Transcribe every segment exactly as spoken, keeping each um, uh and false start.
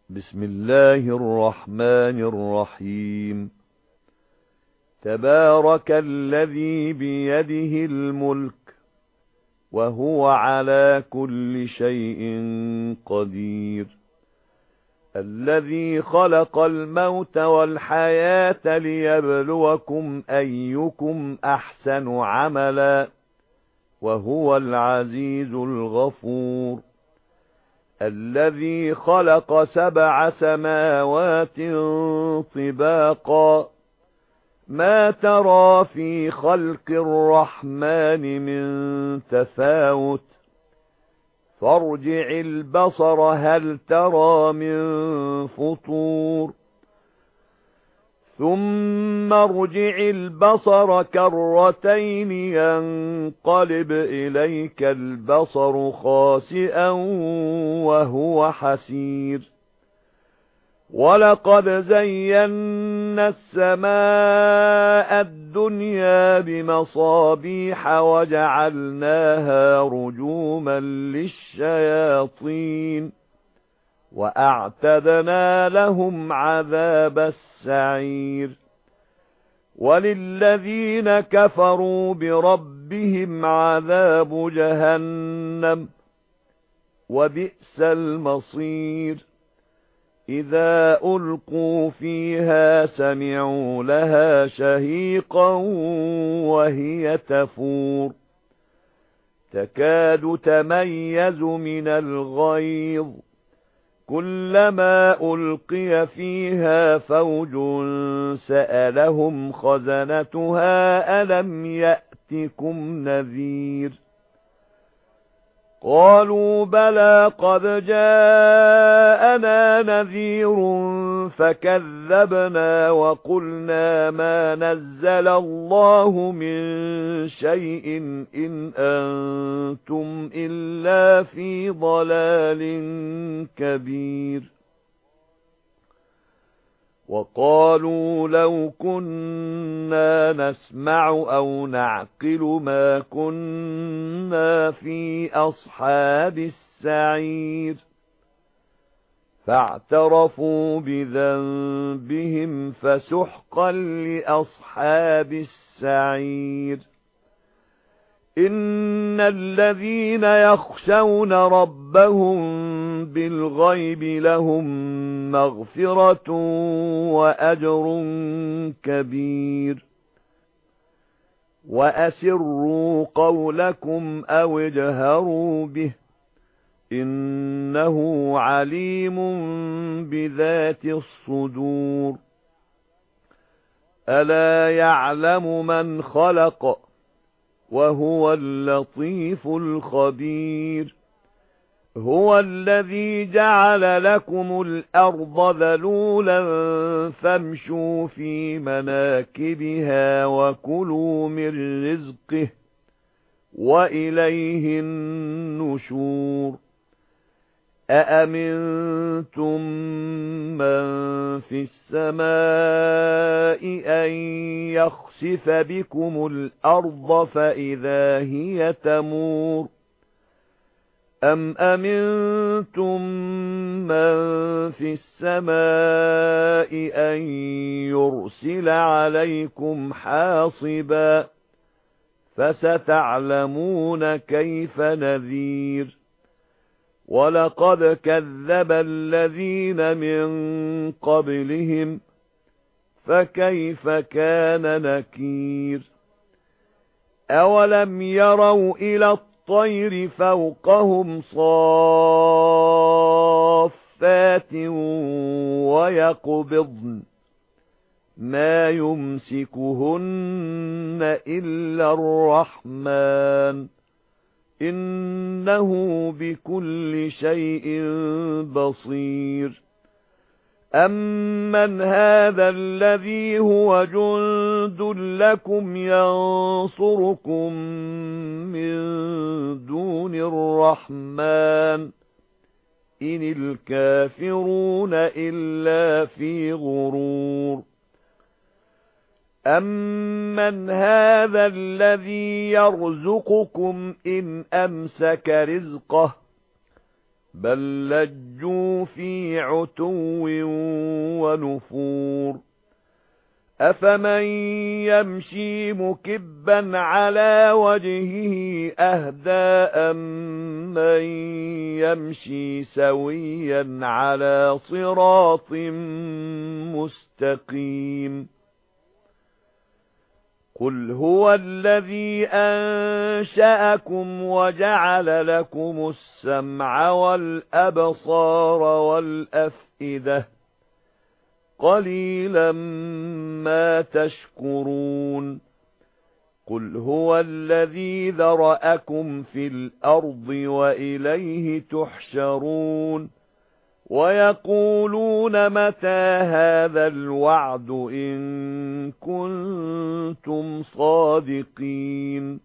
بسم الله الرحمن الرحيم. تبارك الذي بيده الملك وهو على كل شيء قدير، الذي خلق الموت والحياة ليبلوكم أيكم أحسن عملا وهو العزيز الغفور، الذي خلق سبع سماوات طباقا ما ترى في خلق الرحمن من تفاوت فارجع البصر هل ترى من فطور ثم ارجع البصر كرتين ينقلب إليك البصر خاسئا وهو حسير، ولقد زينا السماء الدنيا بمصابيح وجعلناها رجوما للشياطين وأعتدنا لهم عذاب السعير، وللذين كفروا بربهم عذاب جهنم وبئس المصير، إذا ألقوا فيها سمعوا لها شهيقا وهي تفور تكاد تميز من الغيظ، كلما ألقي فيها فوج سألهم خزنتها ألم يأتكم نذير، قالوا بلى قد جاءنا نذير فكذبنا وقلنا ما نزل الله من شيء إن أنتم إلا في ضلال كبير، وقالوا لو كنا نسمع أو نعقل ما كنا في أصحاب السعير، فاعترفوا بذنبهم فسحقا لأصحاب السعير، إن الذين يخشون ربهم بالغيب لهم مغفرة وأجر كبير، وأسروا قولكم أو اجهروا به إنه عليم بذات الصدور، ألا يعلم من خلق وهو اللطيف الخبير، هو الذي جعل لكم الأرض ذلولا فامشوا في مناكبها وكلوا من رزقه وإليه النشور، أأمنتم من في السماء أن يخسف بكم الأرض فإذا هي تمور، أم أمنتم من في السماء أن يرسل عليكم حاصبا فستعلمون كيف نذير، ولقد كذب الذين من قبلهم فكيف كان نكير، أولم يروا إلى الطير فوقهم صافات ويقبضن ما يمسكهن إلا الرحمن إنه بكل شيء بصير، أمن هذا الذي هو جند لكم ينصركم من دون الرحمن إن الكافرون إلا في غرور، أَمَّنْ هَذَا الَّذِي يَرْزُقُكُمْ إِنْ أَمْسَكَ رِزْقَهُ بل لجوا في عتو ونفور أفمن يمشي مكبا على وجهه أهدى أمن يمشي سويا على صراط مستقيم قل هو الذي أنشأكم وجعل لكم السمع والأبصار والأفئدة قليلا ما تشكرون قل هو الذي ذرأكم في الأرض وإليه تحشرون ويقولون متى هذا الوعد إن كنتم صادقين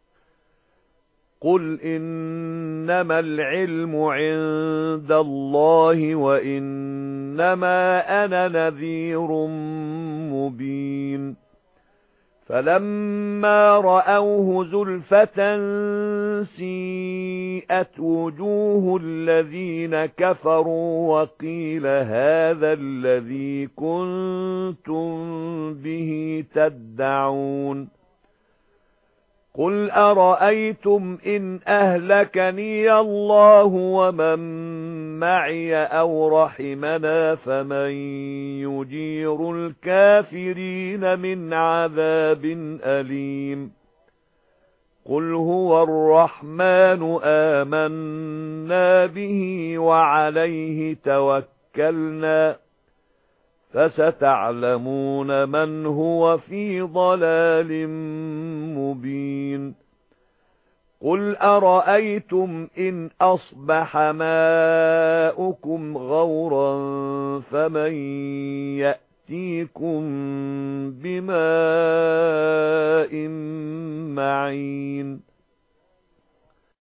قل إنما العلم عند الله وإنما أنا نذير مبين فلما رأوه زلفة سيئت وجوه الذين كفروا وقيل هذا الذي كنتم به تدعون قل أرأيتم إن أهلكني الله ومن معي أو رحمنا فمن يجير الكافرين من عذاب أليم قل هو الرحمن آمنا به وعليه توكلنا فستعلمون من هو في ضلال مبين قل أرأيتم إن أصبح ماؤكم غورا فمن يأتيكم بماء معين